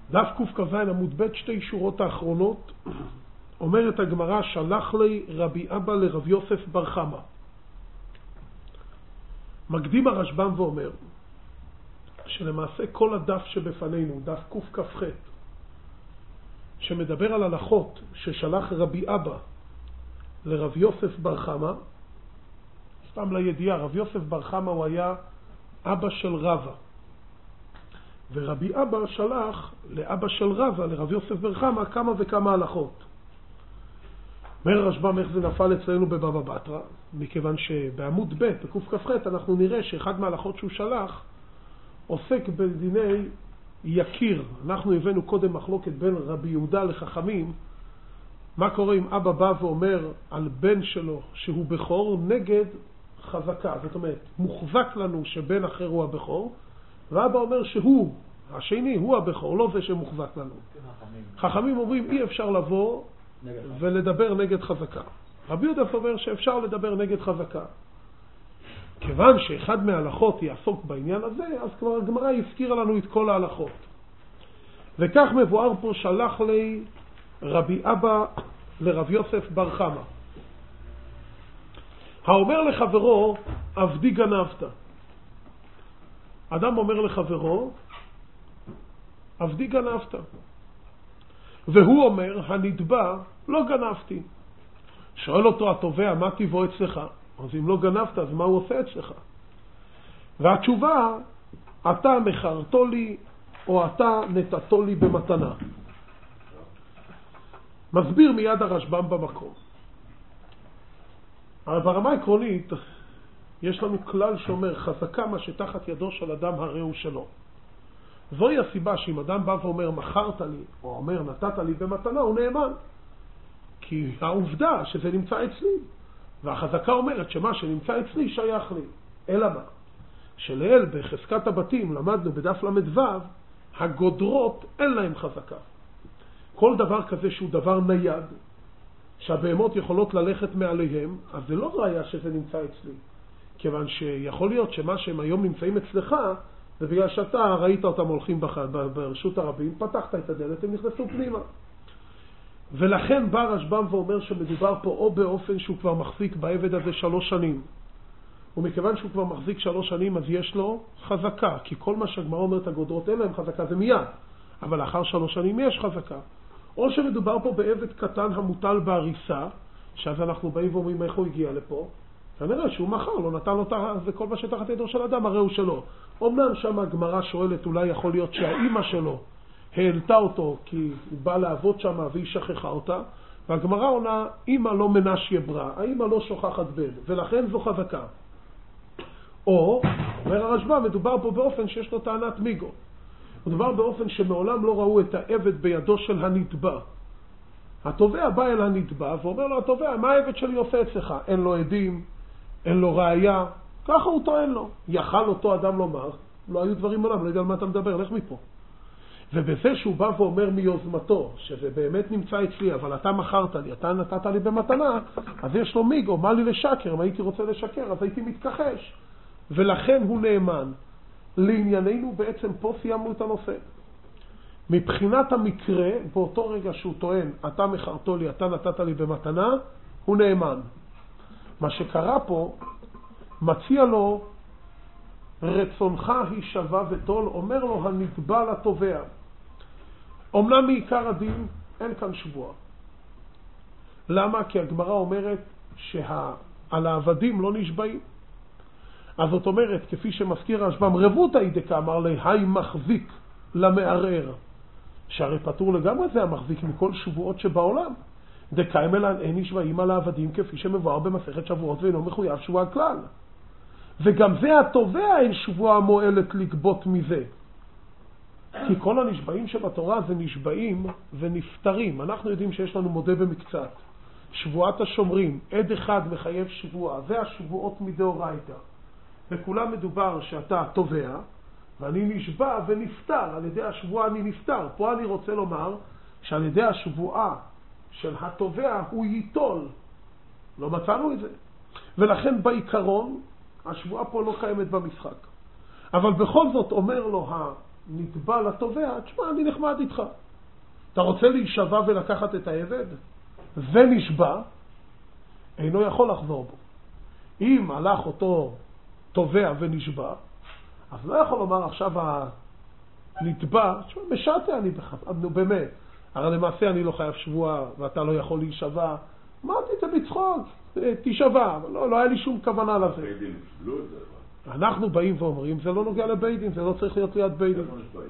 דף קכ"ז עמוד ב', שתי שורות האחרונות, אומרת הגמרא, שלח לי רבי אבא לרב יוסף בר חמא. מקדים הרשב"ם ואומר שלמעשה כל הדף שבפנינו, דף קכ"ח, שמדבר על הלכות ששלח רבי אבא לרב יוסף בר חמא, סתם לידיעה, רב יוסף בר חמא הוא היה אבא של רבא, ורבי אבא שלח לאבא של רבא, לרב יוסף בר חמא, כמה וכמה הלכות. אומר הרשב"ם איך זה נפל אצלנו בבבא בתרא, מכיוון שבעמוד ב' בקכ"ח אנחנו נראה שאחד מההלכות שהוא שלח עוסק בדיני יקיר. אנחנו הבאנו קודם מחלוקת בין רבי יהודה לחכמים, מה קורה אם אבא בא ואומר על בן שלו שהוא בכור נגד חזקה, זאת אומרת מוחזק לנו שבן אחר הוא הבכור, ואבא אומר שהוא השני, הוא הבכור, לא זה שמוחזק לנו. חכמים אומרים אי אפשר לבוא ולדבר נגד חזקה. רבי יהודה אומר שאפשר לדבר נגד חזקה. כיוון שאחד מההלכות יעסוק בעניין הזה, אז כבר הגמרא הזכירה לנו את כל ההלכות. וכך מבואר פה, שלח לי רבי אבא לרב יוסף בר חמא. האומר לחברו, עבדי גנבת. אדם אומר לחברו, עבדי גנבת. והוא אומר, הנתבע, לא גנבתי. שואל אותו התובע, מה טיבו אצלך? אז אם לא גנבת, אז מה הוא עושה אצלך? והתשובה, אתה מכרתו לי, או אתה נתתו לי במתנה. מסביר מיד הרשב"ם במקום. אבל ברמה העקרונית, יש לנו כלל שאומר, חזקה מה שתחת ידו של אדם הרי הוא שלו. זוהי הסיבה שאם אדם בא ואומר, מכרת לי, או אומר, נתת לי במתנה, הוא נאמן. כי העובדה שזה נמצא אצלי, והחזקה אומרת שמה שנמצא אצלי שייך לי. אלא מה? שלאל בחזקת הבתים למדנו בדף למדו, הגודרות אין להם חזקה. כל דבר כזה שהוא דבר נייד, שהבהמות יכולות ללכת מעליהם, אז זה לא ראיה שזה נמצא אצלי. כיוון שיכול להיות שמה שהם היום נמצאים אצלך, זה בגלל שאתה ראית אותם הולכים ברשות הרבים, פתחת את הדלת, הם נכנסו פנימה. ולכן בא רשב"ם ואומר שמדובר פה או באופן שהוא כבר מחזיק בעבד הזה 3 שנים. ומכיוון שהוא כבר מחזיק 3 שנים, אז יש לו חזקה. כי כל מה שהגמרא אומרת הגודרות אין להם חזקה, זה מיד. אבל לאחר 3 שנים יש חזקה. או שמדובר פה בעבד קטן המוטל בהריסה, שאז אנחנו באים ואומרים איך הוא הגיע לפה. כנראה שהוא מחר, לא נתן לו זה כל מה שתחת ידו של אדם, הרי הוא שלו. אמנם שם הגמרא שואלת, אולי יכול להיות שהאימא שלו העלתה אותו כי הוא בא לעבוד שם והיא שכחה אותה, והגמרא עונה, אמא לא מנש יברא, האמא לא שוכחת בן, ולכן זו חזקה. או, אומר הרשב"ם, מדובר פה באופן שיש לו טענת מיגו. מדובר באופן שמעולם לא ראו את העבד בידו של הנתבע. התובע בא אל הנתבע ואומר לו, התובע, מה העבד שלי עושה אצלך? אין לו עדים, אין לו ראייה, ככה הוא טוען לו. יכל אותו אדם לומר, לא היו דברים עולם, לא יודע על מה אתה מדבר, לך מפה. ובזה שהוא בא ואומר מיוזמתו, שזה באמת נמצא אצלי, אבל אתה מכרת לי, אתה נתת לי במתנה, אז יש לו מיגו, מה לי לשקר? אם הייתי רוצה לשקר, אז הייתי מתכחש. ולכן הוא נאמן. לענייננו בעצם פה סיימנו את הנושא. מבחינת המקרה, באותו רגע שהוא טוען, אתה מכרתו לי, אתה נתת לי במתנה, הוא נאמן. מה שקרה פה, מציע לו, רצונך היא שווה ותול, אומר לו הנתבע לתובע. אמנם מעיקר הדין אין כאן שבועה. למה? כי הגמרא אומרת שעל העבדים לא נשבעים. אז זאת אומרת, כפי שמזכיר הרשב"ם, רבותא דקה אמר לי, היי מחזיק למערער. שהרי פטור לגמרי זה המחזיק מכל שבועות שבעולם. דקאים אלא אין נשבעים על העבדים כפי שמבואר במסכת שבועות ואינו מחויב שבועה כלל. וגם זה התובע אין שבועה מועלת לגבות מזה. כי כל הנשבעים שבתורה זה נשבעים ונפטרים. אנחנו יודעים שיש לנו מודה במקצת. שבועת השומרים, עד אחד מחייב שבועה, זה השבועות מדאורייתא. וכולם מדובר שאתה תובע, ואני נשבע ונפטר, על ידי השבועה אני נפטר. פה אני רוצה לומר שעל ידי השבועה של התובע הוא ייטול. לא מצאנו את זה. ולכן בעיקרון, השבועה פה לא קיימת במשחק. אבל בכל זאת אומר לו נתבע לתובע, תשמע, אני נחמד איתך. אתה רוצה להישבע ולקחת את העבד? ונשבע, אינו יכול לחזור בו. אם הלך אותו תובע ונשבע, אז לא יכול לומר עכשיו הנתבע, משעתה אני באמת. הרי למעשה אני לא חייב שבוע ואתה לא יכול להישבע. אמרתי את זה בצחוק, תישבע, אבל לא היה לי שום כוונה לזה. ביידין, לא זה. אנחנו באים ואומרים, זה לא נוגע לביידין, זה לא צריך להיות ליד ביידין.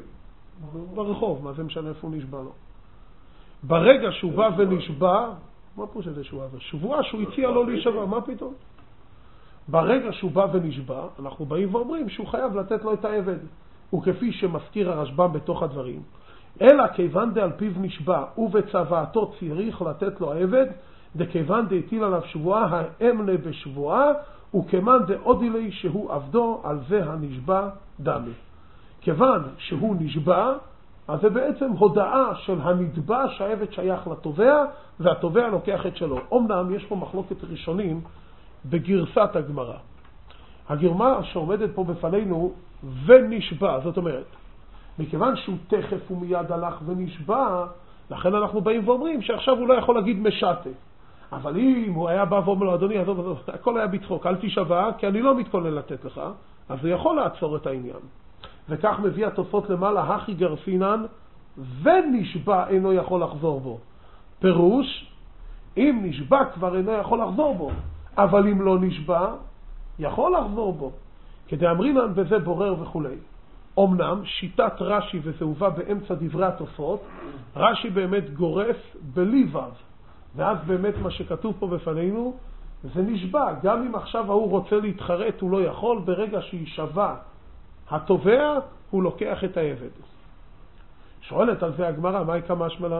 ברחוב, מה זה משנה איפה הוא נשבע לו? ברגע שהוא בא ונשבע, מה פה שזה שהוא עבר? שבועה שהוא הציע לו להישבע, מה פתאום? ברגע שהוא בא ונשבע, אנחנו באים ואומרים שהוא חייב לתת לו את העבד. וכפי שמזכיר הרשב"ם בתוך הדברים, אלא כיוון דה על פיו נשבע ובצוואתו צריך לתת לו העבד, דכיוון דהטיל עליו שבועה האמנה בשבועה, וכמן דעודי לי שהוא עבדו על זה הנשבע דמי. כיוון שהוא נשבע, אז זה בעצם הודעה של הנתבע שהעבד שייך לתובע, והתובע לוקח את שלו. אמנם יש פה מחלוקת ראשונים בגרסת הגמרא. הגמרא שעומדת פה בפנינו ונשבע, זאת אומרת, מכיוון שהוא תכף ומיד הלך ונשבע, לכן אנחנו באים ואומרים שעכשיו הוא לא יכול להגיד משעתה. אבל אם הוא היה בא ואומר לו, אדוני, הכל היה בצחוק, אל תישבע, כי אני לא מתכונן לתת לך, אז הוא יכול לעצור את העניין. וכך מביא התוספות למעלה, הכי גרסינן, ונשבע אינו יכול לחזור בו. פירוש, אם נשבע כבר אינו יכול לחזור בו, אבל אם לא נשבע, יכול לחזור בו. כדי אמרינן וזה בורר וכו'. אמנם, שיטת רש"י, וזה הובא באמצע דברי התוספות, רש"י באמת גורף בלי וו. ואז באמת מה שכתוב פה בפנינו, זה נשבע. גם אם עכשיו הוא רוצה להתחרט, הוא לא יכול, ברגע שישבע התובע, הוא לוקח את העבד. שואלת על זה הגמרא, מה יקרה משמלן?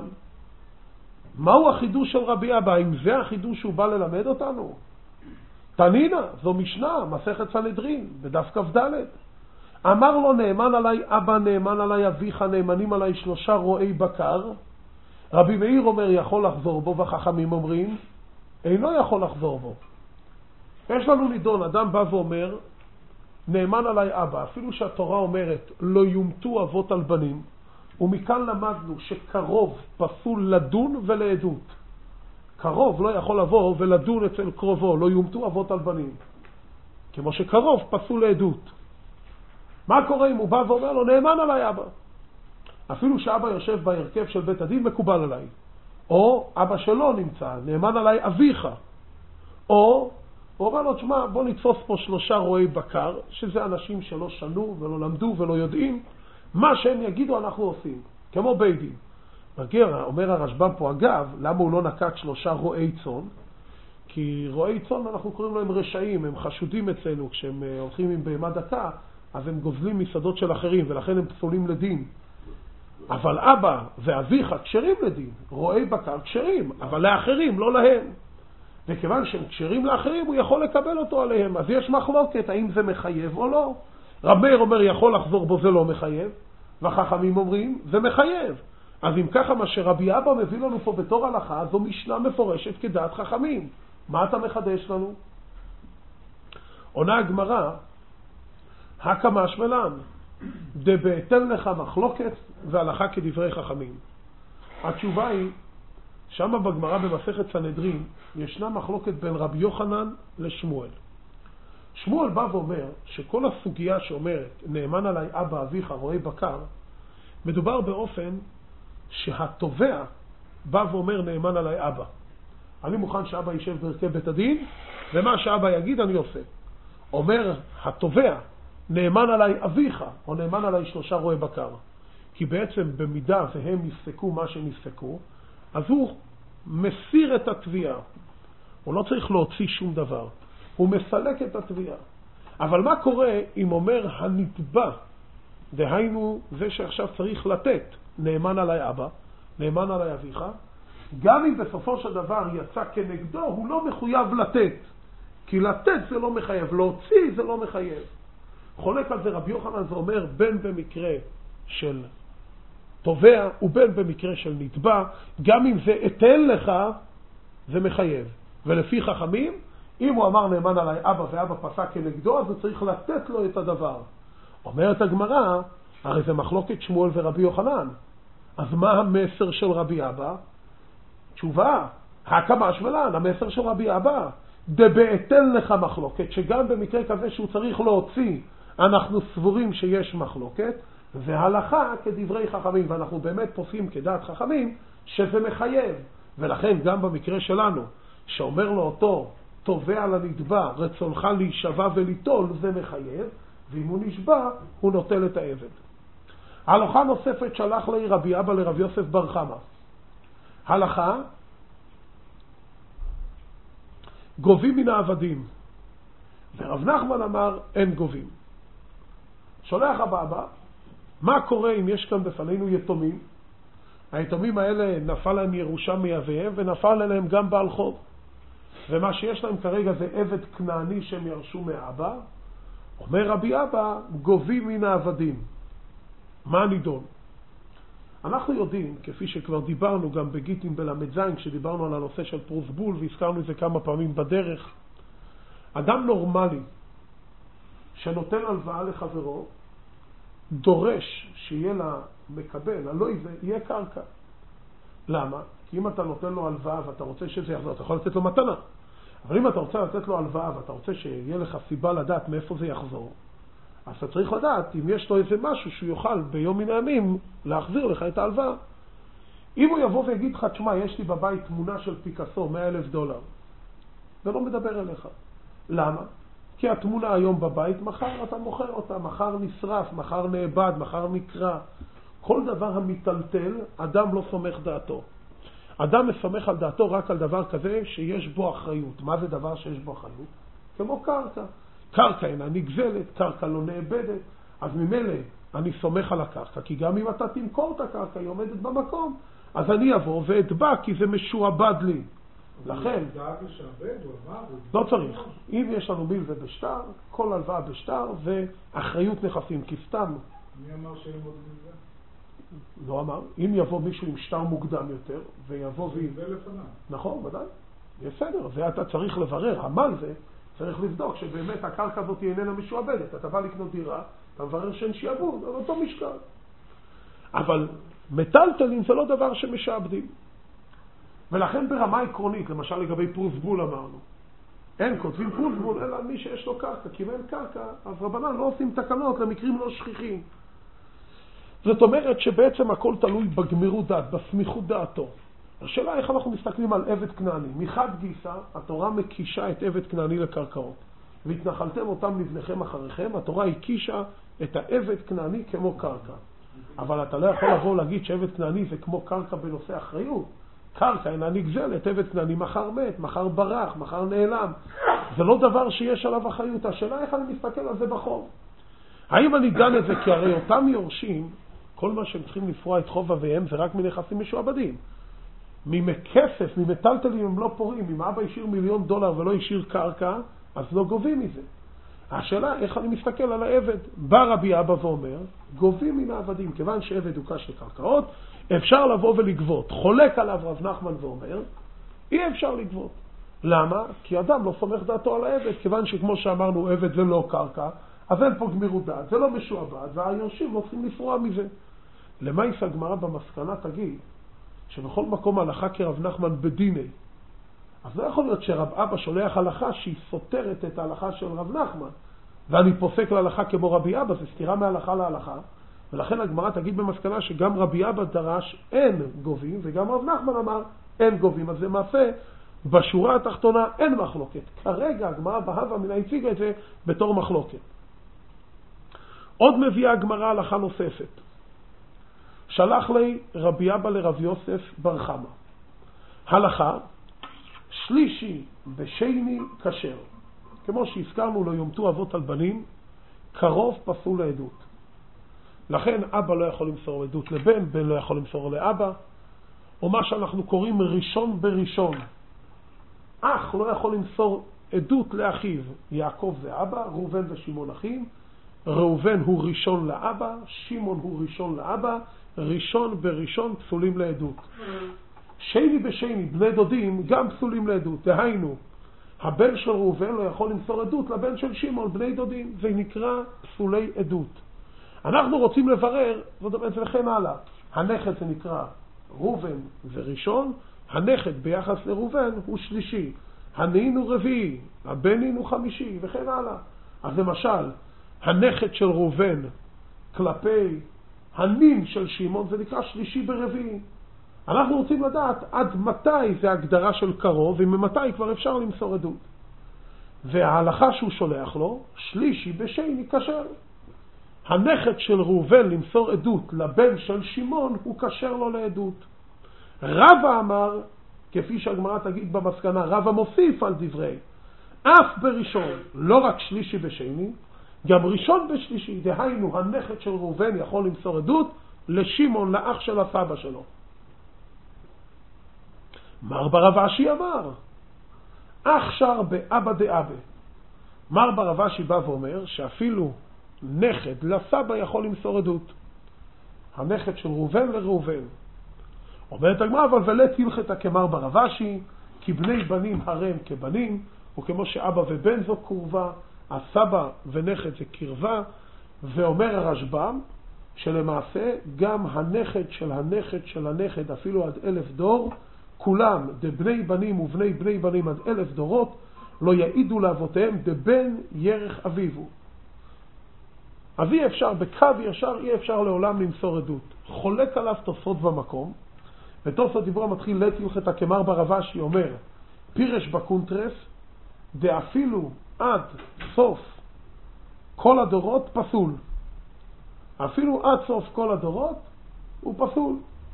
מהו החידוש של רבי אבא? אם זה החידוש שהוא בא ללמד אותנו? תנינה, זו משנה, מסכת סנהדרין, בדף כ"ד. אמר לו, נאמן עליי אבא, נאמן עליי אביך, נאמנים עליי 3 רועי בקר. רבי מאיר אומר, יכול לחזור בו, והחכמים אומרים, אינו יכול לחזור בו. יש לנו נידון, אדם בא ואומר, נאמן עליי אבא, אפילו שהתורה אומרת, לא יומתו אבות על בנים, ומכאן למדנו שקרוב פסול לדון ולעדות. קרוב לא יכול לבוא ולדון אצל קרובו, לא יומתו אבות על בנים. כמו שקרוב פסול לעדות. מה קורה אם הוא בא ואומר לו, נאמן עליי אבא? אפילו שאבא יושב בהרכב של בית הדין, מקובל עליי. או אבא שלו נמצא, נאמן עליי אביך. או הוא אומר לו, תשמע, בוא נתפוס פה 3 רועי בקר, שזה אנשים שלא שנו ולא למדו ולא יודעים, מה שהם יגידו אנחנו עושים, כמו בית דין. אומר הרשב"ם פה, אגב, למה הוא לא נקט 3 רועי צאן? כי רועי צאן אנחנו קוראים להם רשעים, הם חשודים אצלנו, כשהם הולכים עם בהמה דקה, אז הם גוזלים מסעדות של אחרים, ולכן הם פסולים לדין. אבל אבא ואביך כשרים לדין, רועי בקר כשרים, אבל לאחרים, לא להם. וכיוון שהם כשרים לאחרים, הוא יכול לקבל אותו עליהם. אז יש מחלוקת, האם זה מחייב או לא. רב מאיר אומר, יכול לחזור בו, זה לא מחייב. והחכמים אומרים, זה מחייב. אז אם ככה, מה שרבי אבא מביא לנו פה בתור הלכה, זו משנה מפורשת כדעת חכמים. מה אתה מחדש לנו? עונה הגמרא, הקמש מלן, דבאתן לך מחלוקת והלכה כדברי חכמים. התשובה היא, שמה בגמרא במסכת סנהדרין, ישנה מחלוקת בין רבי יוחנן לשמואל. שמואל בא ואומר שכל הסוגיה שאומרת, נאמן עליי אבא אביך רועי בקר, מדובר באופן שהתובע בא ואומר נאמן עליי אבא. אני מוכן שאבא יישב בהרכב בית הדין, ומה שאבא יגיד אני עושה. אומר התובע, נאמן עליי אביך, או נאמן עליי 3 רועי בקר. כי בעצם במידה והם נפסקו מה שנפסקו, אז הוא מסיר את התביעה. הוא לא צריך להוציא שום דבר. הוא מסלק את התביעה. אבל מה קורה אם אומר הנתבע, דהיינו זה שעכשיו צריך לתת, נאמן עליי אבא, נאמן עליי אביך, גם אם בסופו של דבר יצא כנגדו, הוא לא מחויב לתת. כי לתת זה לא מחייב, להוציא זה לא מחייב. חולק על זה רבי יוחנן, זה אומר בין במקרה של תובע ובין במקרה של נתבע, גם אם זה אתן לך, זה מחייב. ולפי חכמים, אם הוא אמר נאמן עליי אבא ואבא פסק כנגדו, אז הוא צריך לתת לו את הדבר. אומרת הגמרא, הרי זה מחלוקת שמואל ורבי יוחנן. אז מה המסר של רבי אבא? תשובה, הקמש ולן, המסר של רבי אבא, דבעתן לך מחלוקת, שגם במקרה כזה שהוא צריך להוציא, אנחנו סבורים שיש מחלוקת, והלכה כדברי חכמים, ואנחנו באמת פוסקים כדעת חכמים, שזה מחייב. ולכן גם במקרה שלנו, שאומר לו אותו, תובע לנתבע, רצונך להישבע וליטול, זה מחייב, ואם הוא נשבע, הוא נוטל את העבד. הלכה נוספת שלח לי רבי אבא לרבי יוסף בר חמא. הלכה, גובים מן העבדים. ורב נחמן אמר, אין גובים. שולח אבא, מה קורה אם יש כאן בפנינו יתומים? היתומים האלה נפל להם ירושה מאביהם, ונפל עליהם גם בעל חוב. ומה שיש להם כרגע זה עבד כנעני שהם ירשו מאבא. אומר רבי אבא, גובים מן העבדים. מה נידון? אנחנו יודעים, כפי שכבר דיברנו גם בגיטין בלמד זין, כשדיברנו על הנושא של פרוסבול, והזכרנו את זה כמה פעמים בדרך, אדם נורמלי שנותן הלוואה לחברו, דורש שיהיה לה מקבל, הלא יהיה קרקע. למה? כי אם אתה נותן לו הלוואה ואתה רוצה שזה יחזור, אתה יכול לתת לו מתנה. אבל אם אתה רוצה לתת לו הלוואה ואתה רוצה שיהיה לך סיבה לדעת מאיפה זה יחזור, אז אתה צריך לדעת אם יש לו איזה משהו שהוא יוכל ביום מן הימים להחזיר לך את ההלוואה. אם הוא יבוא ויגיד לך, תשמע, יש לי בבית תמונה של פיקאסו, $100,000, זה לא מדבר אליך. למה? כי התמונה היום בבית, מחר אתה מוכר אותה, מחר נשרף, מחר נאבד, מחר נקרא. כל דבר המטלטל, אדם לא סומך דעתו. אדם מסומך על דעתו רק על דבר כזה שיש בו אחריות. מה זה דבר שיש בו אחריות? כמו קרקע. קרקע אינה נגזלת, קרקע לא נאבדת, אז ממילא אני סומך על הקרקע, כי גם אם אתה תמכור את הקרקע, היא עומדת במקום, אז אני אבוא ואתבע, כי זה משועבד לי. לכן, לא צריך. אם יש לנו מיל ובשטר, כל הלוואה בשטר ואחריות נכסים, כי סתם. מי אמר שהם עוד מזה? לא אמר. אם יבוא מישהו עם שטר מוקדם יותר, ויבוא זה לפניו. נכון, ודאי. בסדר, זה אתה צריך לברר. המל זה צריך לבדוק שבאמת הקרקע הזאת איננה משועבדת. אתה בא לקנות דירה, אתה מברר שאין שיעבוד, על אותו משקל. אבל מטלטלים זה לא דבר שמשעבדים. ולכן ברמה עקרונית, למשל לגבי פרוסבול אמרנו, אין כותבים פרוסבול אלא מי שיש לו קרקע, כי אם אין קרקע, אז רבנן לא עושים תקנות למקרים לא שכיחים. זאת אומרת שבעצם הכל תלוי בגמירות דעת, בסמיכות דעתו. השאלה איך אנחנו מסתכלים על עבד כנעני. מחד גיסא, התורה מקישה את עבד כנעני לקרקעות. והתנחלתם אותם לבניכם אחריכם, התורה הקישה את העבד כנעני כמו קרקע. אבל אתה לא יכול לבוא להגיד שעבד כנעני זה כמו קרקע בנושא אחריות. קרקע אינה נגזלת, עבד כנעני מחר מת, מחר ברח, מחר נעלם. זה לא דבר שיש עליו אחריות. השאלה איך אני מסתכל על זה בחוב. האם אני דן את זה כי הרי אותם יורשים, כל מה שהם צריכים לפרוע את חוב אביהם זה רק מנכסים משועבדים. מכסף, ממטלטלים הם לא פורעים. אם אבא השאיר $1,000,000 ולא השאיר קרקע, אז לא גובים מזה. השאלה איך אני מסתכל על העבד. בא רבי אבא ואומר, גובים מן העבדים. כיוון שעבד הוא קש לקרקעות, אפשר לבוא ולגבות. חולק עליו רב נחמן ואומר, אי אפשר לגבות. למה? כי אדם לא סומך דעתו על העבד. כיוון שכמו שאמרנו, עבד זה לא קרקע, אז אין פה גמירות דעת, זה לא משועבד, והיורשים לא צריכים לפרוע מזה. למה הגמרא במסקנה תגיד שבכל מקום הלכה כרב נחמן בדיני, אז לא יכול להיות שרב אבא שולח הלכה שהיא סותרת את ההלכה של רב נחמן, ואני פוסק להלכה כמו רבי אבא, זה סתירה מהלכה להלכה, ולכן הגמרא תגיד במסקנה שגם רבי אבא דרש אין גובים, וגם רב נחמן אמר אין גובים, אז למעשה בשורה התחתונה אין מחלוקת. כרגע הגמרא בהווה מן הציגה את זה בתור מחלוקת. עוד מביאה הגמרא הלכה נוספת. שלח לי רבי אבא לרב יוסף בר חמא. הלכה, שלישי בשני כשר. כמו שהזכרנו לו יומתו אבות על בנים, קרוב פסול לעדות. לכן אבא לא יכול למסור עדות לבן, בן לא יכול למסור לאבא, או מה שאנחנו קוראים ראשון בראשון. אח לא יכול למסור עדות לאחיו. יעקב זה אבא, ראובן ושמעון אחים. ראובן הוא ראשון לאבא, שמעון הוא ראשון לאבא, ראשון בראשון פסולים לעדות. שני בשני, בני דודים, גם פסולים לעדות. דהיינו, הבן של ראובן לא יכול למסור עדות לבן של שמעון, בני דודים. זה נקרא פסולי עדות. אנחנו רוצים לברר, זאת אומרת, וכן הלאה. הנכד זה נקרא ראובן וראשון, הנכד ביחס לראובן הוא שלישי, הנין הוא רביעי, הבנין הוא חמישי, וכן הלאה. אז למשל, הנכד של ראובן כלפי הנין של שמעון זה נקרא שלישי ברביעי. אנחנו רוצים לדעת עד מתי זה הגדרה של קרוב, וממתי כבר אפשר למסור עדות. וההלכה שהוא שולח לו, שלישי בשני כשר. הנכד של ראובן למסור עדות לבן של שמעון הוא כשר לו לעדות. רבא אמר, כפי שהגמרא תגיד במסקנה, רבא מוסיף על דברי, אף בראשון, לא רק שלישי בשני, גם ראשון בשלישי, דהיינו הנכד של ראובן יכול למסור עדות לשמעון, לאח של הסבא שלו. מר ברב אשי אמר, אח שר באבא דאבא. מר ברב אשי בא ואומר שאפילו נכד לסבא יכול למסור עדות. הנכד של ראובן לראובן. אומרת הגמרא, אבל ולט הלכתה כמר ברב אשי, כי בני בנים הרם כבנים, וכמו שאבא ובן זו קרבה, הסבא ונכד זה קרבה, ואומר הרשב"ם, שלמעשה גם הנכד של הנכד של הנכד, אפילו עד 1000 דור, כולם דבני בנים ובני בני בנים עד 1000 דורות, לא יעידו לאבותיהם דבן ירך אביבו. אבי אפשר, בקו ישר אי אפשר לעולם למסור עדות. חולק עליו תוספות במקום, ותוספות דיברו מתחיל לית הלכתה כמר ברב אשי, אומר, פירש בקונטרס, דאפילו עד סוף כל הדורות פסול. אפילו עד סוף כל הדורות הוא פסול.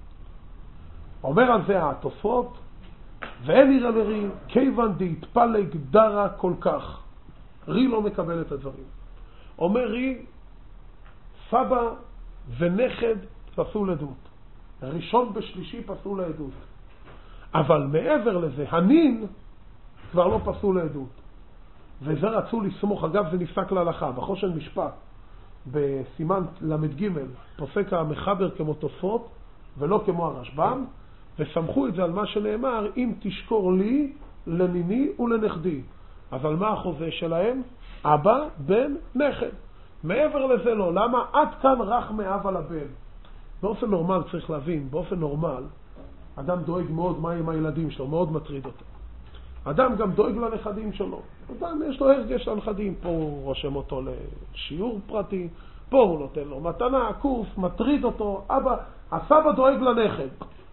אומר על זה התוספות, ואין יראה לרי, כיוון דהתפלג דרה כל כך. רי לא מקבל את הדברים. אומר רי, סבא ונכד פסול עדות. ראשון בשלישי פסול לעדות. אבל מעבר לזה, הנין כבר לא פסול לעדות. וזה רצו לסמוך, אגב זה נפסק להלכה, בחושן משפט, בסימן למד ג' פוסק המחבר כמו תוספות, ולא כמו הרשב"ם, וסמכו את זה על מה שנאמר, אם תשקור לי, לניני ולנכדי. אז על מה החוזה שלהם? אבא, בן, נכד. מעבר לזה לא. למה? עד כאן רך מאב על הבן. באופן נורמל צריך להבין, באופן נורמל, אדם דואג מאוד מה עם הילדים שלו, מאוד מטריד אותו. אדם גם דואג לנכדים שלו. אדם יש לו הרגש לנכדים, פה הוא רושם אותו לשיעור פרטי, פה הוא נותן לו מתנה, קורס, מטריד אותו, אבא, הסבא דואג לנכד.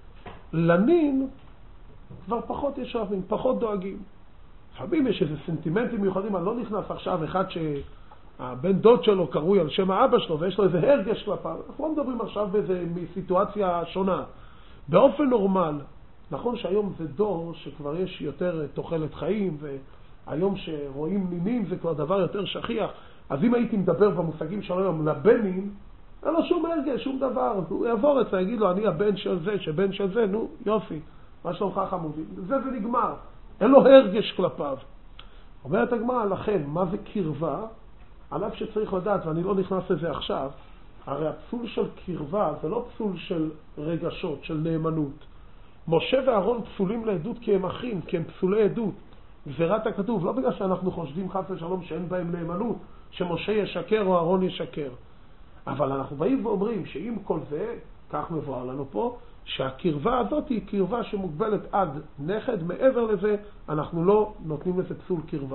לנין כבר פחות ישבים, פחות דואגים. לפעמים יש איזה סנטימנטים מיוחדים, אני לא נכנס עכשיו אחד שהבן דוד שלו קרוי על שם האבא שלו ויש לו איזה הרגש כלפיו. אנחנו לא מדברים עכשיו באיזה סיטואציה שונה. באופן נורמל, נכון שהיום זה דור שכבר יש יותר תוחלת חיים, והיום שרואים נינים זה כבר דבר יותר שכיח, אז אם הייתי מדבר במושגים של היום לבנים, אין לו שום הרגש, שום דבר. הוא יעבור את זה, יגיד לו, אני הבן של זה, שבן של זה, נו, יופי, מה שלומך חמודי? זה נגמר. אין לו הרגש כלפיו. אומרת הגמרא, לכן, מה זה קרבה? עליו שצריך לדעת, ואני לא נכנס לזה עכשיו, הרי הפסול של קרבה זה לא פסול של רגשות, של נאמנות. משה ואהרון פסולים לעדות כי הם אחים, כי הם פסולי עדות. גזירת הכתוב, לא בגלל שאנחנו חושבים חס ושלום שאין בהם נאמנות, שמשה ישקר או אהרון ישקר. אבל אנחנו באים ואומרים שעם כל זה, כך מבואר לנו פה, שהקרבה הזאת היא קרבה שמוגבלת עד נכד, מעבר לזה אנחנו לא נותנים לזה פסול קרבה.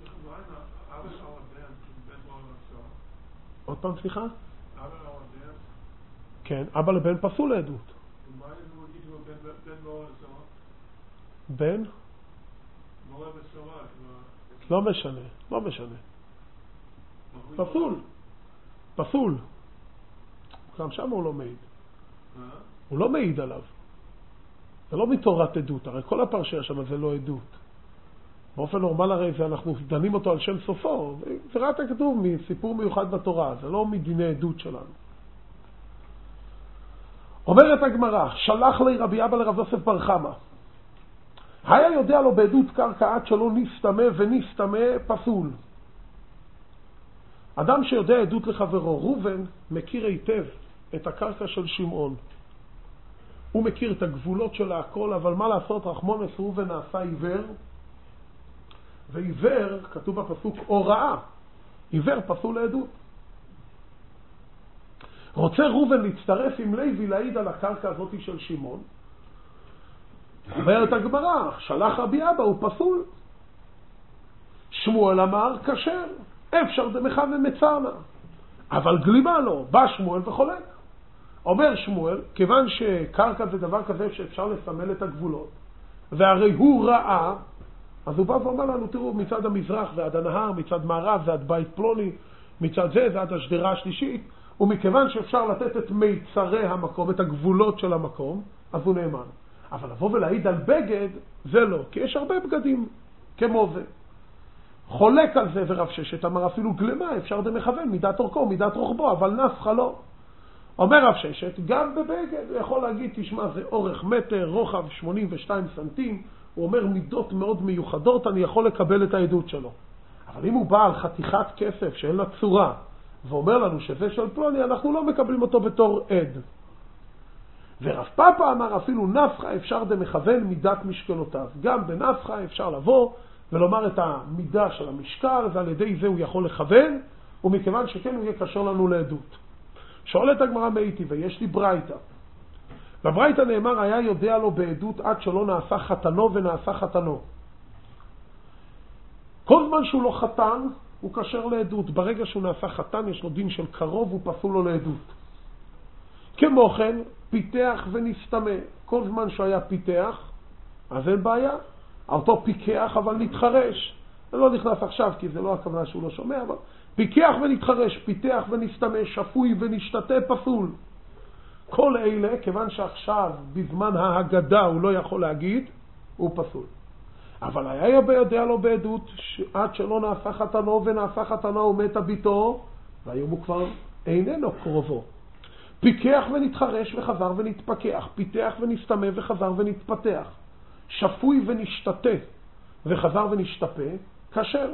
עוד פעם, סליחה? כן, אבא לבן פסול לעדות. בן? לא משנה, לא משנה. פסול. פסול. גם שם הוא לא מעיד. הוא לא מעיד עליו. זה לא מתורת עדות, הרי כל הפרשיה שם זה לא עדות. באופן נורמל הרי זה אנחנו דנים אותו על שם סופו. זה רק הכתוב מסיפור מיוחד בתורה, זה לא מדיני עדות שלנו. אומרת הגמרא, שלח לי רבי אבא לרב יוסף בר חמא. היה יודע לו בעדות קרקע עד שלא נסתמה ונסתמה פסול. אדם שיודע עדות לחברו, ראובן מכיר היטב את הקרקע של שמעון. הוא מכיר את הגבולות של הכל, אבל מה לעשות, רחמונס ראובן נעשה עיוור, ועיוור, כתוב בפסוק, הוראה, עיוור פסול לעדות. רוצה ראובן להצטרף עם לוי להעיד על הקרקע הזאת של שמעון. אומרת הגמרא, שלח רבי אבא הוא פסול. שמואל אמר כשר, אפשר דמך ומצרנה, אבל גלימה לא. בא שמואל וחולק. אומר שמואל, כיוון שקרקע זה דבר כזה שאפשר לסמל את הגבולות, והרי הוא ראה, אז הוא בא ואומר לנו, תראו, מצד המזרח זה עד הנהר, מצד מערב זה עד בית פלוני, מצד זה עד השדרה השלישית, ומכיוון שאפשר לתת את מיצרי המקום, את הגבולות של המקום, אז הוא נאמן. אבל לבוא ולהעיד על בגד, זה לא, כי יש הרבה בגדים כמו זה. חולק על זה ורב ששת אמר אפילו גלמה, אפשר דמכוון, מידת אורכו, מידת רוחבו, אבל נפחה לא. אומר רב ששת, גם בבגד, הוא יכול להגיד, תשמע, זה אורך מטר, רוחב 82 סנטים, הוא אומר מידות מאוד מיוחדות, אני יכול לקבל את העדות שלו. אבל אם הוא בא על חתיכת כסף שאין לה צורה, ואומר לנו שזה של פלוני, אנחנו לא מקבלים אותו בתור עד. ורב פאפה אמר אפילו נפחה אפשר דמכוון מידת משקלותיו. גם בנפחה אפשר לבוא ולומר את המידה של המשקל, ועל ידי זה הוא יכול לכוון, ומכיוון שכן הוא יהיה קשר לנו לעדות. שואלת הגמרא מאיתי, ויש לי ברייתא. בברייתא נאמר, היה יודע לו בעדות עד שלא נעשה חתנו ונעשה חתנו. כל זמן שהוא לא חתן, הוא קשר לעדות. ברגע שהוא נעשה חתן, יש לו דין של קרוב, הוא פסול לו לעדות. כמו כן, פיתח ונסתמה. כל זמן שהוא היה פיתח, אז אין בעיה. אותו פיקח אבל נתחרש. זה לא נכנס עכשיו, כי זה לא הכוונה שהוא לא שומע, אבל פיקח ונתחרש, פיתח ונסתמה, שפוי ונשתתה, פסול. כל אלה, כיוון שעכשיו, בזמן ההגדה, הוא לא יכול להגיד, הוא פסול. אבל היה יודע לו בעדות, עד שלא נעשה חתנו ונעשה חתנו ומתה ביתו, והיום הוא כבר איננו קרובו. פיקח ונתחרש וחזר ונתפקח, פיתח ונסתמה וחזר ונתפתח, שפוי ונשתתה וחזר ונשתפה, כשר.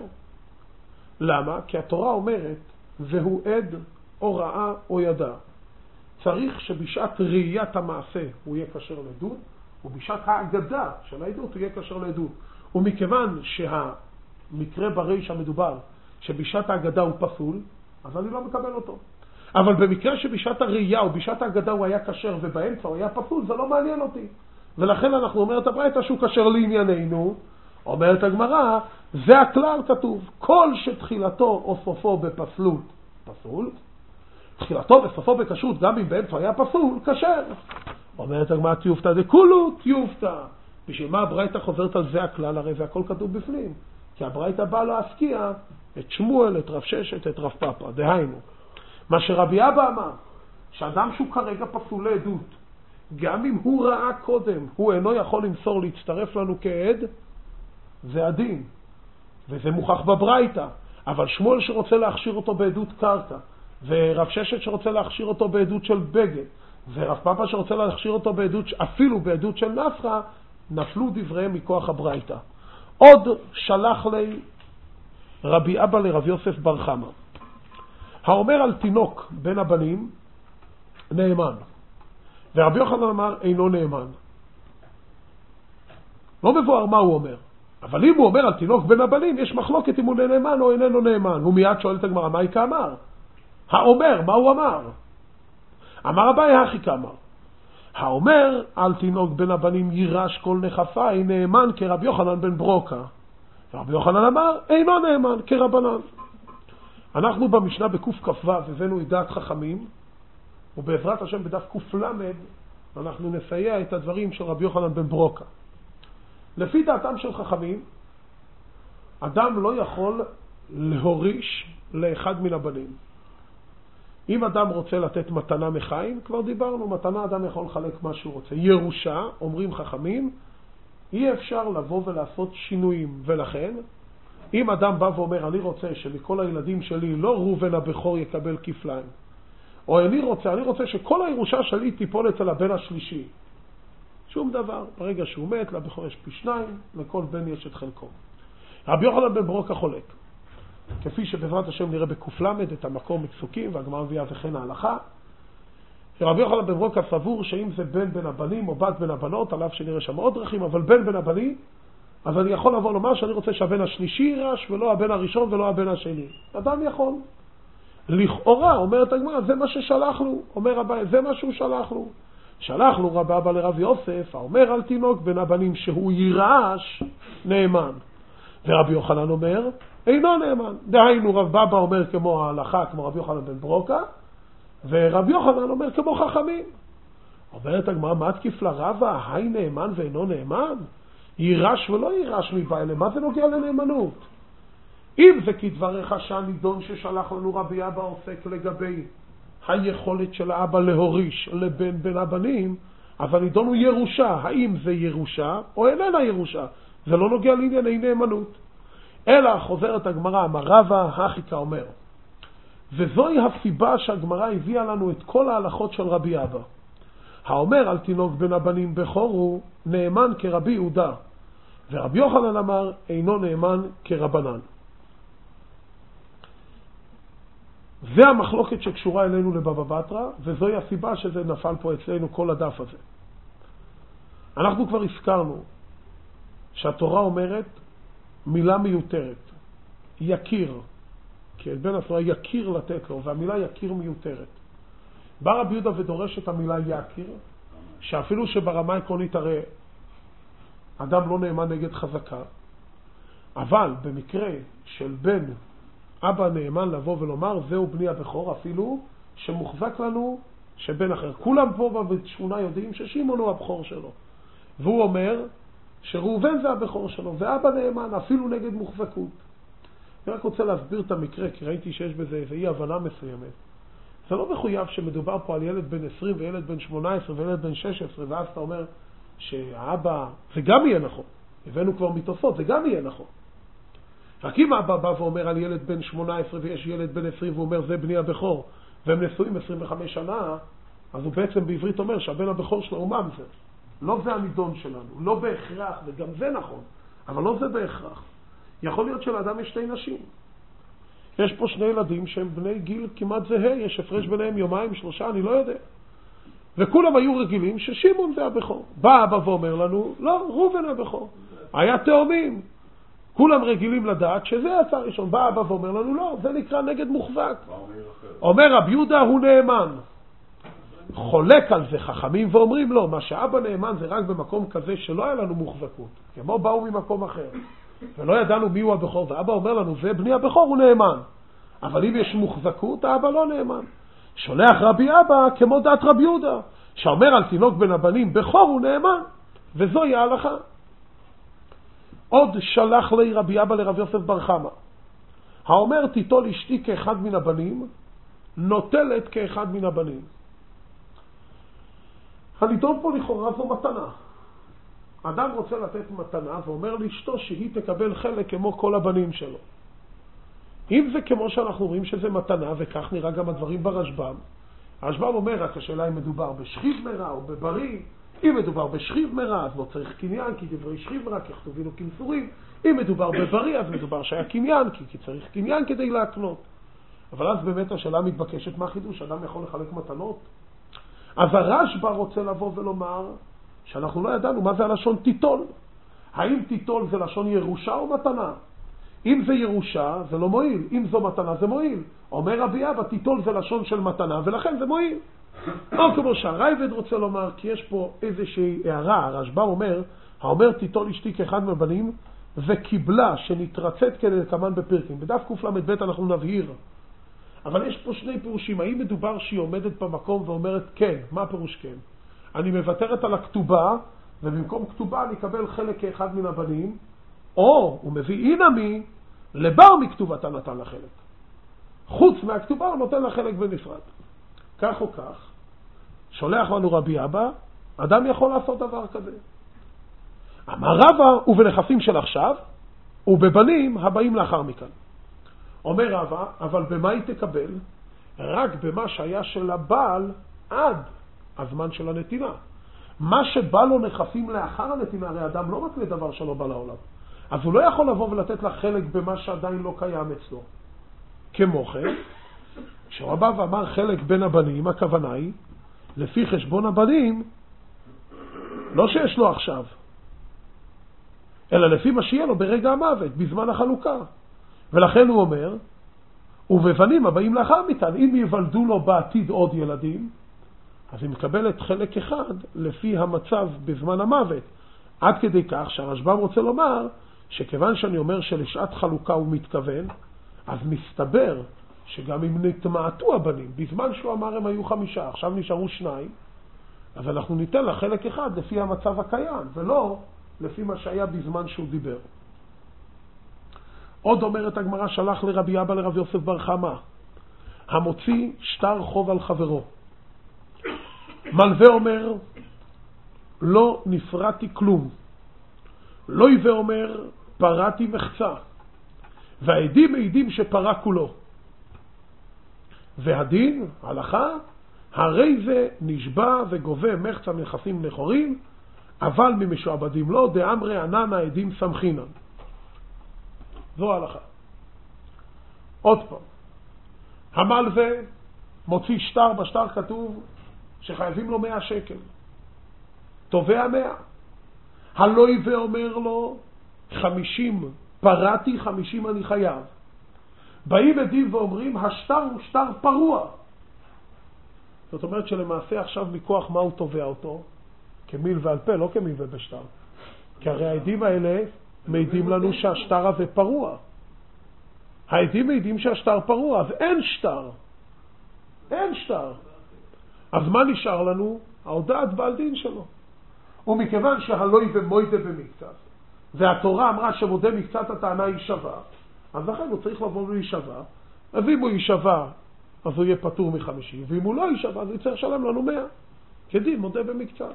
למה? כי התורה אומרת, והוא עד או ראה או ידע. צריך שבשעת ראיית המעשה הוא יהיה קשר לעדות, ובשעת ההגדה של העדות הוא יהיה קשר לעדות. ומכיוון שהמקרה בריש המדובר, שבשעת ההגדה הוא פסול, אז אני לא מקבל אותו. אבל במקרה שבשעת הראייה או בשעת ההגדה הוא היה קשר ובאמצע הוא היה פסול, זה לא מעניין אותי. ולכן אנחנו אומרת הברייתא שהוא קשר לענייננו, אומרת הגמרא, זה הכלל כתוב, כל שתחילתו או סופו בפסלות, פסול, תחילתו וסופו בקשות, גם אם באמצע היה פסול, קשר. אומרת הגמרא, תיופתא דכולו, תיופתא. בשביל מה הברייתא חוזרת על זה הכלל? הרי זה הכל כתוב בפנים. כי הברייתא באה להזכיר את שמואל, את רב ששת, את רב פאפה. דהיינו, מה שרבי אבא אמר, שאדם שהוא כרגע פסול לעדות, גם אם הוא ראה קודם, הוא אינו יכול למסור להצטרף לנו כעד, זה הדין. וזה מוכח בברייתא. אבל שמואל שרוצה להכשיר אותו בעדות קרקע, ורב ששת שרוצה להכשיר אותו בעדות של בגד, ורב פאפה שרוצה להכשיר אותו בעדות, אפילו בעדות של נפחה, נפלו דבריהם מכוח הברייתא. עוד שלח לי רבי אבא לרב יוסף בר חמא, האומר על תינוק בין הבנים נאמן, ורבי יוחנן אמר אינו נאמן. לא מבואר מה הוא אומר, אבל אם הוא אומר על תינוק בין הבנים, יש מחלוקת אם הוא נאמן או איננו נאמן. הוא מיד שואל את הגמרא, מה איכה אמר? האומר, מה הוא אמר? אמר אביי הכי כאמר. האומר על תינוק בין הבנים יירש כל נחפי נאמן כרבי יוחנן בן ברוקה. רבי יוחנן אמר אינו נאמן כרבנן. אנחנו במשנה בקוף כ"ו הבאנו את דעת חכמים, ובעזרת השם בדף קל"ד אנחנו נסייע את הדברים של רבי יוחנן בן ברוקה. לפי דעתם של חכמים, אדם לא יכול להוריש לאחד מן הבנים. אם אדם רוצה לתת מתנה מחיים, כבר דיברנו, מתנה אדם יכול לחלק מה שהוא רוצה. ירושה, אומרים חכמים, אי אפשר לבוא ולעשות שינויים. ולכן, אם אדם בא ואומר, אני רוצה שמכל הילדים שלי לא ראובן הבכור יקבל כפליים, או אני רוצה שכל הירושה שלי תיפול אצל הבן השלישי, שום דבר. ברגע שהוא מת, לבכור יש פי 2, לכל בן יש את חלקו. רבי יוחנן בן ברוקה חולק. כפי שבעזרת השם נראה בקל"ד את המקום מפסוקים והגמרא מביאה וכן ההלכה. רבי יוחנן בן ברוקה סבור שאם זה בן בין הבנים או בת בין הבנות, עליו שנראה שם עוד דרכים, אבל בן בין הבנים, אז אני יכול לבוא לומר שאני רוצה שהבן השלישי יירש ולא הבן הראשון ולא הבן השני. אדם יכול. לכאורה, אומרת הגמרא, זה מה ששלחנו, אומר אביי, זה מה שהוא שלחנו. שלחנו רב אבא לרב יוסף, האומר על תינוק בין הבנים שהוא יירש נאמן. ורב יוחנן אומר, אינו נאמן. דהיינו רב אבא אומר כמו ההלכה, כמו רב יוחנן בן ברוקה, ורב יוחנן אומר כמו חכמים. אומרת הגמרא, מה תקיף לרבא, היי נאמן ואינו נאמן? יירש ולא יירש מבעלה, מה זה נוגע לנאמנות? אם זה כדבריך שהנידון ששלח לנו רבי אבא עוסק לגבי היכולת של האבא להוריש לבן בין הבנים, אז הנידון הוא ירושה. האם זה ירושה או איננה ירושה? זה לא נוגע לענייני נאמנות. אלא חוזרת הגמרא, אמר רבא החיקה אומר, וזוהי הסיבה שהגמרא הביאה לנו את כל ההלכות של רבי אבא. האומר על תינוק בין הבנים בכור הוא נאמן כרבי יהודה, ורבי יוחנן אמר אינו נאמן כרבנן. זה המחלוקת שקשורה אלינו לבבא בתרא, וזוהי הסיבה שזה נפל פה אצלנו כל הדף הזה. אנחנו כבר הזכרנו שהתורה אומרת מילה מיותרת, יכיר, כי את בן התורה יכיר לתת לו, והמילה יכיר מיותרת. בא רבי יהודה ודורש את המילה יכיר, שאפילו שברמה עקרונית הרי אדם לא נאמן נגד חזקה, אבל במקרה של בן אבא נאמן לבוא ולומר זהו בני הבכור, אפילו שמוחזק לנו שבן אחר. כולם פה בשכונה יודעים ששימון הוא הבכור שלו, והוא אומר שראובן זה הבכור שלו, ואבא נאמן אפילו נגד מוחזקות. אני רק רוצה להסביר את המקרה, כי ראיתי שיש בזה איזו אי הבנה מסוימת. זה לא מחויב שמדובר פה על ילד בן 20 וילד בן 18 וילד בן 16, ואז אתה אומר שהאבא, זה גם יהיה נכון. הבאנו כבר מתוספות, זה גם יהיה נכון. רק אם אבא בא ואומר על ילד בן 18 ויש ילד בן 20 והוא אומר זה בני הבכור, והם נשואים 25 שנה, אז הוא בעצם בעברית אומר שהבן הבכור שלו הוא ממזר. לא זה הנידון שלנו, לא בהכרח, וגם זה נכון, אבל לא זה בהכרח. יכול להיות שלאדם יש שתי נשים. יש פה שני ילדים שהם בני גיל כמעט זהה, יש הפרש ביניהם יומיים, 3, אני לא יודע. וכולם היו רגילים ששימון זה הבכור. בא אבא ואומר לנו, לא, ראובן הבכור. היה תאומים. כולם רגילים לדעת שזה הצעה ראשון. בא אבא ואומר לנו, לא, זה נקרא נגד מוחזק. אומר רבי יהודה הוא נאמן. חולק על זה חכמים ואומרים לו, מה שאבא נאמן זה רק במקום כזה שלא היה לנו מוחזקות. כמו באו ממקום אחר. ולא ידענו מי הוא הבכור, ואבא אומר לנו, זה בני הבכור הוא נאמן. אבל אם יש מוחזקות, האבא לא נאמן. שולח רבי אבא כמו דעת רבי יהודה, שאומר על תינוק בין הבנים, בכור הוא נאמן, וזוהי ההלכה. עוד שלח לי רבי אבא לרב יוסף בר חמא, האומר תיטול אשתי כאחד מן הבנים, נוטלת כאחד מן הבנים. הנידון פה לכאורה זו מתנה. אדם רוצה לתת מתנה ואומר לאשתו שהיא תקבל חלק כמו כל הבנים שלו. אם זה כמו שאנחנו רואים שזה מתנה, וכך נראה גם הדברים ברשב"ם, הרשב"ם אומר רק השאלה אם מדובר בשכיב מרע או בבריא. אם מדובר בשכיב מרע אז לא צריך קניין, כי דברי שכיב מרע ככתובים וכמסורים. אם מדובר בבריא אז מדובר שהיה קניין, כי צריך קניין כדי להקנות. אבל אז באמת השאלה מתבקשת מה חידוש, אדם יכול לחלק מתנות. אז הרשב"ם רוצה לבוא ולומר שאנחנו לא ידענו מה זה הלשון תיטול. האם תיטול זה לשון ירושה או מתנה? אם זה ירושה זה לא מועיל, אם זו מתנה זה מועיל. אומר רבי אבא תיטול זה לשון של מתנה ולכן זה מועיל. לא כמו שהרייבד רוצה לומר, כי יש פה איזושהי הערה. הרשב"ם אומר, האומר תיטול אשתי כאחד מהבנים וקיבלה שנתרצת כדלקמן בפרקים. בדף קל"ב אנחנו נבהיר. אבל יש פה שני פירושים. האם מדובר שהיא עומדת במקום ואומרת כן, מה הפירוש כן? אני מוותרת על הכתובה, ובמקום כתובה אני אקבל חלק כאחד מן הבנים, או הוא מביא אינמי, לבר מכתובתה נתן לחלק. חוץ מהכתובה הוא נותן לחלק בנפרד. כך או כך, שולח לנו רבי אבא, אדם יכול לעשות דבר כזה. אמר רבא, ובנכסים של עכשיו, ובבנים הבאים לאחר מכאן. אומר רבא, אבל במה היא תקבל? רק במה שהיה של הבעל עד הזמן של הנתינה. מה שבא לו נכסים לאחר הנתינה, הרי אדם לא רק לדבר שלא בא לעולם. אז הוא לא יכול לבוא ולתת לה חלק במה שעדיין לא קיים אצלו. כמו כן, כשהוא בא ואמר חלק בין הבנים, הכוונה היא, לפי חשבון הבנים, לא שיש לו עכשיו, אלא לפי מה שיהיה לו ברגע המוות, בזמן החלוקה. ולכן הוא אומר, ובבנים הבאים לאחר מכן, אם יוולדו לו בעתיד עוד ילדים, אז היא מקבלת חלק אחד לפי המצב בזמן המוות. עד כדי כך שהרשב"ם רוצה לומר שכיוון שאני אומר שלשעת חלוקה הוא מתכוון, אז מסתבר שגם אם נתמעטו הבנים, בזמן שהוא אמר הם היו 5, עכשיו נשארו 2, אז אנחנו ניתן לה חלק אחד לפי המצב הקיים, ולא לפי מה שהיה בזמן שהוא דיבר. עוד אומרת הגמרא, שלח לרבי אבא לרבי יוסף בר חמא, המוציא שטר חוב על חברו. מלווה אומר, לא נפרעתי כלום. לא יווה אומר, פרעתי מחצה. והעדים מעידים שפרע כולו. והדין, הלכה, הרי זה נשבע וגובה מחצה מנכסים נכורים, אבל ממשועבדים לא, דאמרי ענן העדים סמכינן. זו ההלכה. עוד פעם, המלווה מוציא שטר, בשטר כתוב שחייבים לו 100 שקל. תובע 100. הלוי ואומר לו 50 פרעתי, 50 אני חייב. באים עדים ואומרים השטר הוא שטר פרוע. זאת אומרת שלמעשה עכשיו מכוח מה הוא תובע אותו? כמיל ועל פה, לא כמיל ובשטר. כי הרי העדים האלה מעידים לנו שהשטר הזה פרוע. העדים מעידים שהשטר פרוע, אז אין שטר. אין שטר. אז מה נשאר לנו? ההודעת בעל דין שלו. ומכיוון שהלוי ומוידה במקצת, והתורה אמרה שמודה מקצת הטענה היא שווה, אז לכן הוא צריך לבוא ולהישווה, אז אם הוא יישווה, אז הוא יהיה פטור מ50, ואם הוא לא יישווה, אז הוא צריך לשלם לנו 100. כדין, מודה במקצת.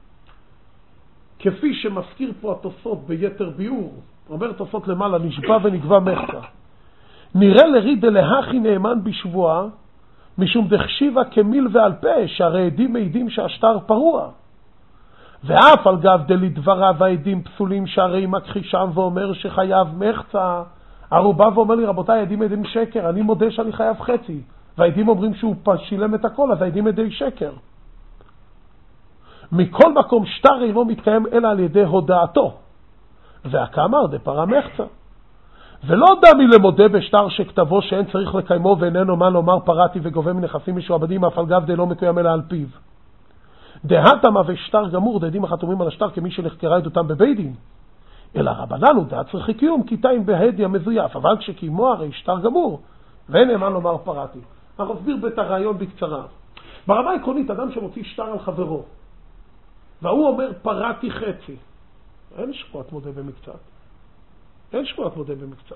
כפי שמזכיר פה התוספות ביתר ביאור, אומר תוספות למעלה, נשבע ונגבה מחצה. נראה לריד דלהכי נאמן בשבועה, משום דחשיבה כמיל ועל פה, שהרי עדים מעידים שהשטר פרוע. ואף על גב דלדבריו העדים פסולים שהרי מכחישם ואומר שחייב מחצה, הוא בא ואומר לי, רבותיי, העדים עדים שקר, אני מודה שאני חייב חצי, והעדים אומרים שהוא שילם את הכל, אז העדים עדי שקר. מכל מקום שטר אינו מתקיים אלא על ידי הודעתו, והכאמר דפרע מחצה. ולא דמי למודה בשטר שכתבו שאין צריך לקיימו ואיננו מה לומר פרעתי וגובה מנכסים משועבדים, אף על גב דלא מקוים אלא על פיו. דהתמה ושטר גמור, דעדים החתומים על השטר כמי שנחקרה עדותם בבית דין. אלא רבנן הוא דעת צריכי קיום, כיתיים בהדיה מזויף, אבל כשקיימו הרי שטר גמור, ואין מה לומר פרעתי. אנחנו נסביר את הרעיון בקצרה. ברמה העקרונית, אדם שמוציא שטר על חברו, והוא אומר פרעתי חצי, אין שבועת מודה במקצת. אין שבועת מודה במקצת.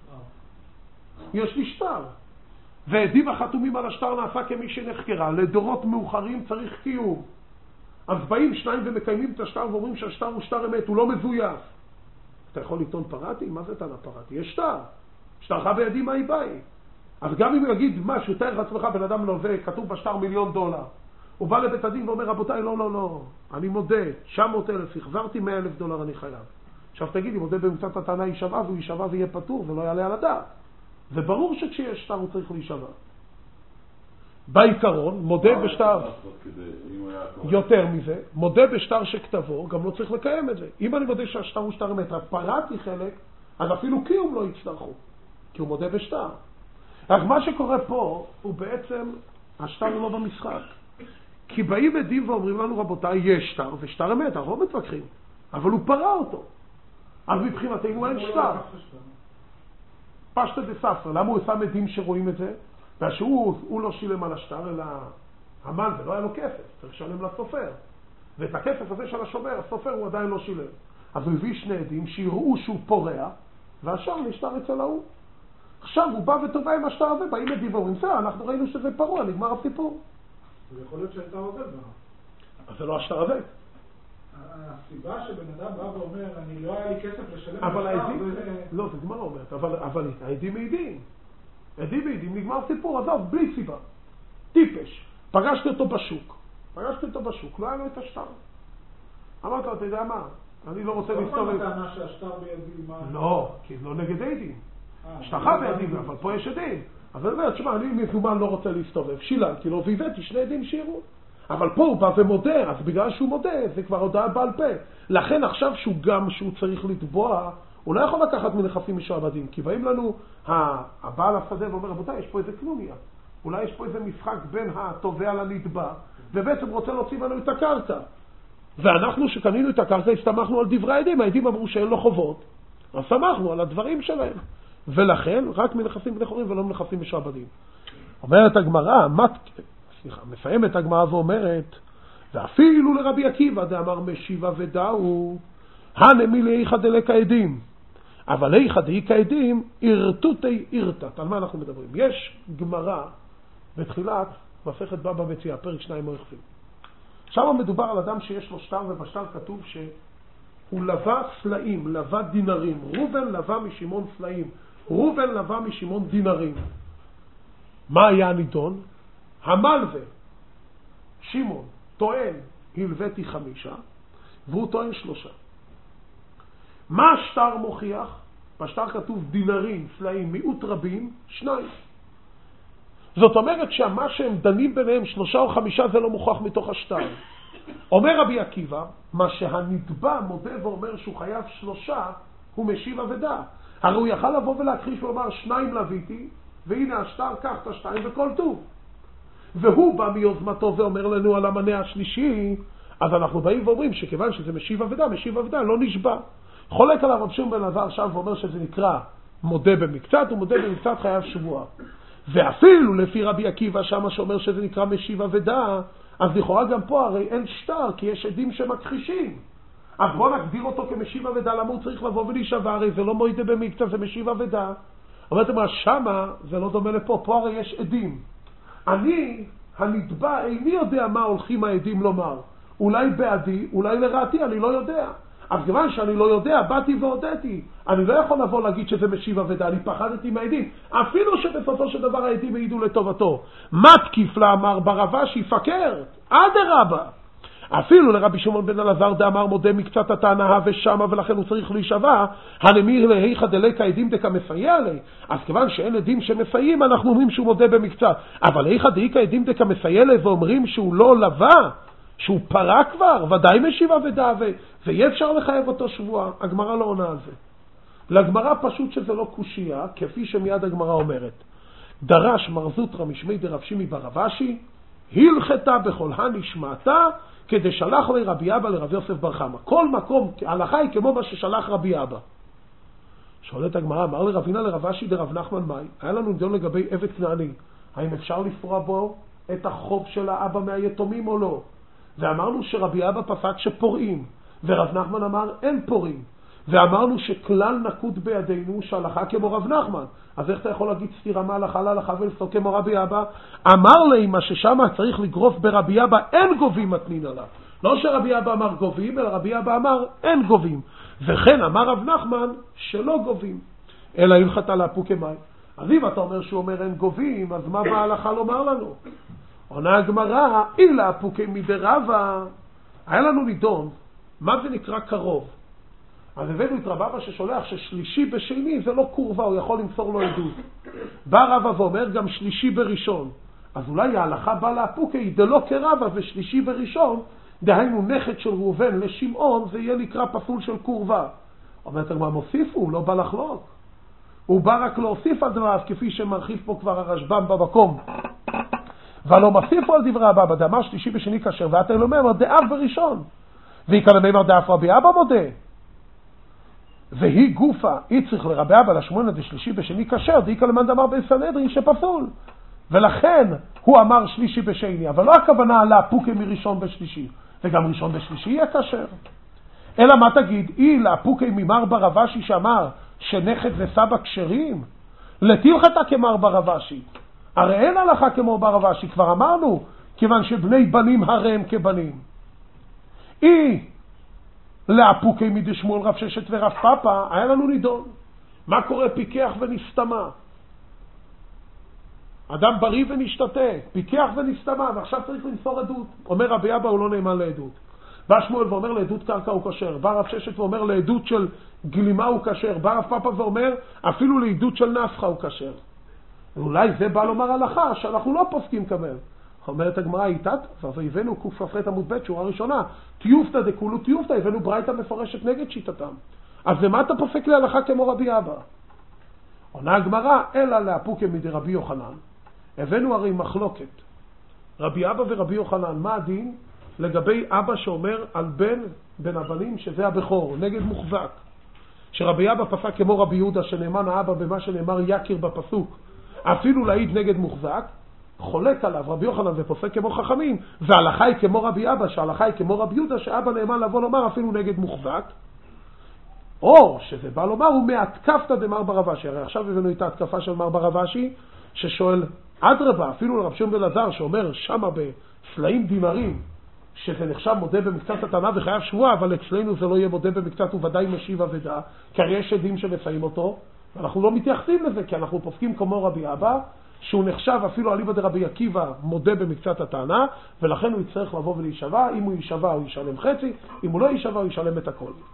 יש לי שטר. ועדים החתומים על השטר נעשה כמי שנחקרה. לדורות מאוחרים צריך קיום. אז באים שניים ומקיימים את השטר ואומרים שהשטר הוא שטר אמת, הוא לא מזויף. אתה יכול לטעון פרעתי? מה זה טענה פרעתי? יש שטר. שטרך בידים מהי ביי. אז גם אם הוא יגיד משהו, תאר לעצמך בן אדם לווה, כתוב בשטר $1,000,000. הוא בא לבית הדין ואומר, רבותיי, לא, אני מודה, 900,000, החזרתי $100,000 אני חייב. עכשיו תגיד, אם מודה במצאת הטענה יישבע, והוא יישבע ויהיה פטור, ולא יעלה על הדעת. זה ברור שכשיש שטר הוא צריך להישבע. בעיקרון, מודה בשטר, יותר מזה, מודה בשטר שכתבו, גם לא צריך לקיים את זה. אם אני מודה שהשטר הוא שטר אמת, פרעתי חלק, אז אפילו קיום לא יצטרכו, כי הוא מודה בשטר. אז מה שקורה פה, הוא בעצם, השטר הוא לא במשחק. כי באים עדים ואומרים לנו, רבותיי, יש שטר, ושטר אמת, אנחנו לא מתווכחים, אבל הוא פרע אותו. אז מבחינתנו אין שטר. פשטה דספר, למה הוא שם עדים שרואים את זה? והוא לא שילם על השטר, אלא המן, ולא היה לו כסף, צריך לשלם לסופר. ואת הכסף הזה של השומר, הסופר הוא עדיין לא שילם. אז הוא הביא שני עדים שיראו שהוא פורע, והשאר נשטר אצל ההוא. עכשיו הוא בא וטובע עם השטר הזה, באים עדים ואומרים, זה, אנחנו ראינו שזה פרוע, נגמר הסיפור. זה יכול להיות שהייתה עובד בה. אז זה לא השטר הזה. הסיבה שבן אדם בא ואומר, אני לא היה לי כסף לשלם אבל העדים, לא, זה גמרא אומרת, אבל העדים מעידים. עדים מעידים, נגמר סיפור, עזוב, בלי סיבה. טיפש. פגשתי אותו בשוק, לא היה לו את השטר. אמרת לו, אתה יודע מה? אני לא רוצה להסתובב. כל הטענה שהשטר בידי, מה? לא, כי לא נגד עדים. שטחה בידים, אבל פה יש עדים. אבל אני אומר, תשמע, אני מזומן לא רוצה להסתובב. שילמתי לו והבאתי שני עדים שיראו. אבל פה הוא בא ומודה, אז בגלל שהוא מודה, זה כבר הודעה בעל פה. לכן עכשיו שהוא צריך לתבוע, הוא לא יכול לקחת מנכסים משועבדים, כי באים לנו הבעל השדה ואומר, רבותיי, יש פה איזה קנוניה, אולי יש פה איזה משחק בין התובע לנתבע, ובעצם רוצה להוציא לנו את הקרקע. ואנחנו שקנינו את הקרקע הסתמכנו על דברי העדים, העדים אמרו שאין לו חובות, אז שמחנו על הדברים שלהם, ולכן רק מנכסים בני חורין ולא מנכסים משועבדים. אומרת הגמרא, מסיימת הגמרא ואומרת, ואפילו לרבי עקיבא דאמר משיבה ודאו, הנמי לאיכא דלק העדים, אבל איכא דאיכא העדים ערתותי ערתת. על מה אנחנו מדברים? יש גמרא בתחילת מסכת בבא מציעא, פרק 2 מויכפים. שם מדובר על אדם שיש לו שטר, ובשטר כתוב שהוא לווה סלעים, לווה דינרים. רובן לווה משמעון סלעים, רובן לווה משמעון דינרים. מה היה הנידון? המלווה, שמעון, טוען, הלוויתי 5, והוא טוען 3. מה השטר מוכיח? בשטר כתוב דינרים, סלעים, מיעוט רבים, 2. זאת אומרת שמה שהם דנים ביניהם 3 או 5 זה לא מוכח מתוך השטר. אומר רבי עקיבא, מה שהנתבע מודה ואומר שהוא חייב 3, הוא משיב אבדה. הרי הוא יכל לבוא ולהכחיש ואומר 2 לוויתי, והנה השטר, קח את 2 וכל טוב. והוא בא מיוזמתו ואומר לנו על המנה השלישי, אז אנחנו באים ואומרים שכיוון שזה משיב אבדה לא נשבע. חולק עליו רב שמעון בן אלעזר שם ואומר שזה נקרא מודה במקצת, ומודה במקצת חייב שבועה. ואפילו לפי רבי עקיבא שמה שאומר שזה נקרא משיב אבדה, אז לכאורה גם פה הרי אין שטר, כי יש עדים שמכחישים. אז בוא נגדיר אותו כמשיב אבדה, למה הוא צריך לבוא ולהישבע? הרי זה לא מודה במקצת, זה משיב אבדה. אומרת מה, שמה זה לא דומה לפה, פה הרי יש עדים. אני, הנתבע, איני יודע מה הולכים העדים לומר. אולי בעדי, אולי לרעתי, אני לא יודע. אז כיוון שאני לא יודע, באתי והודיתי. אני לא יכול לבוא להגיד שזה משיב אבדה, אני פחדתי מהעדים. אפילו שבסופו של דבר העדים העידו לטובתו. מה תקיף לאמר ברבשי פקר? אדרבה. אפילו לרבי שמעון בן אלעזר דאמר מודה מקצת הטענה ושמה, ולכן הוא צריך להישבע, הנמיר להיכא דלק העדים דקא מסייע לי. אז כיוון שאין עדים שמסייעים, אנחנו אומרים שהוא מודה במקצת. אבל היכא דאיכא עדים דקא מסייע לי, ואומרים שהוא לא לווה, שהוא פרה כבר, ודאי משיב אבדה, ויהיה אפשר לחייב אותו שבועה. הגמרא לא עונה על זה. לגמרא פשוט שזה לא קושייה, כפי שמיד הגמרא אומרת. דרש מר זוטרא משמי דרב שימי ברבשי, הלכתה בכל הנשמעתה, כדי שלח לי רבי אבא לרב יוסף בר חמא. כל מקום, ההלכה היא כמו מה ששלח רבי אבא. שואלת הגמרא, אמר לרב הינא לרב אשי דרב נחמן מאי, היה לנו דיון לגבי עבד כנעני, האם אפשר לפרוע בו את החוב של האבא מהיתומים או לא? ואמרנו שרבי אבא פסק שפורעים, ורב נחמן אמר אין פורעים. ואמרנו שכלל נקוט בידינו שהלכה כמו רב נחמן. אז איך אתה יכול להגיד סתירה מהלכה להלכה ולפסוק כמו רבי אבא? אמר לי מה ששם צריך לגרוף ברבי אבא, אין גובים מתנין עליו. לא שרבי אבא אמר גובים, אלא רבי אבא אמר אין גובים. וכן אמר רב נחמן שלא גובים, אלא הלכתה לאפוקי מים. אז אם אתה אומר שהוא אומר אין גובים, אז מה בהלכה לומר לנו? עונה הגמרא, אילה אפוקי מדרבה. היה לנו נידון, מה זה נקרא קרוב? אז הבאנו את רבא ששולח ששלישי בשני זה לא קורבה, הוא יכול למסור לו עדות. בא רבא ואומר גם שלישי בראשון. אז אולי ההלכה באה לאפוקי, דלא כרבא ושלישי בראשון, דהיינו נכד של ראובן לשמעון, זה יהיה נקרא פסול של קורבה. אומרת מה מוסיפו? הוא לא בא לחלוק. הוא בא רק להוסיף על דבריו, כפי שמרחיב פה כבר הרשב"ם במקום. ולא מוסיפו על דברי הבא, דאמר שלישי בשני כשר, ואתה לא אומר דאב בראשון. ויקרא מימר דאף רבי אבא מודה. והיא גופה, היא צריך לרבי אבא לשמונה דשלישי בשני כשר, דאיקה למאן דאמר בסנהדרין שפסול. ולכן הוא אמר שלישי בשני, אבל לא הכוונה לאפוקי מראשון בשלישי, וגם ראשון בשלישי יהיה כשר. אלא מה תגיד, לאפוקי ממר ברבשי שאמר שנכד וסבא כשרים? לתילכתה כמר ברבשי. הרי אין הלכה כמו ברבשי, כבר אמרנו, כיוון שבני בנים הרי הם כבנים. לאפוקי מדשמואל רב ששת ורב פאפה, היה לנו נידון. מה קורה פיקח ונסתמה? אדם בריא ונשתתה, פיקח ונסתמה, ועכשיו צריך למסור עדות. אומר רבי אבא הוא לא נאמן לעדות. בא שמואל ואומר לעדות קרקע הוא כשר. בא רב ששת ואומר לעדות של גלימה הוא כשר. בא רב פאפה ואומר אפילו לעדות של נפחה הוא כשר. ואולי זה בא לומר הלכה שאנחנו לא פוסקים כמל. אומרת הגמרא איתת, והבאנו קוף הפרט עמוד ב' שורה ראשונה, תיופתא דכולו תיופתא, הבאנו ברייתא מפורשת נגד שיטתם. אז למה אתה פוסק להלכה כמו רבי אבא? עונה הגמרא, אלא לאפוקי מדי רבי יוחנן. הבאנו הרי מחלוקת. רבי אבא ורבי יוחנן, מה הדין לגבי אבא שאומר על בן הבנים שזה הבכור, נגד מוחזק? שרבי אבא פסק כמו רבי יהודה שנאמן האבא במה שנאמר יקיר בפסוק, אפילו להעיד נגד מוחזק, חולק עליו רבי יוחנן ופוסק כמו חכמים, וההלכה היא כמו רבי אבא, שההלכה היא כמו רבי יהודה, שאבא נאמן לבוא לומר אפילו נגד מוחזק, או שזה בא לומר הוא מהתקפתא דמר ברבשי. הרי עכשיו הבאנו את ההתקפה של מר ברבשי, ששואל אדרבה, אפילו לרב שמעון בן אלעזר שאומר שמה בסלעים דינרים, שזה נחשב מודה במקצת הטענה וחייב שבועה, אבל אצלנו זה לא יהיה מודה במקצת, הוא ודאי משיב אבדה, כי הרי יש עדים שמסיים אותו, ואנחנו לא מתייחסים לזה, כי אנחנו פוסקים כמו רבי אבא, שהוא נחשב אפילו אליבא דרבי עקיבא מודה במקצת הטענה, ולכן הוא יצטרך לבוא ולהישבע, אם הוא יישבע הוא ישלם חצי, אם הוא לא יישבע הוא ישלם את הכל.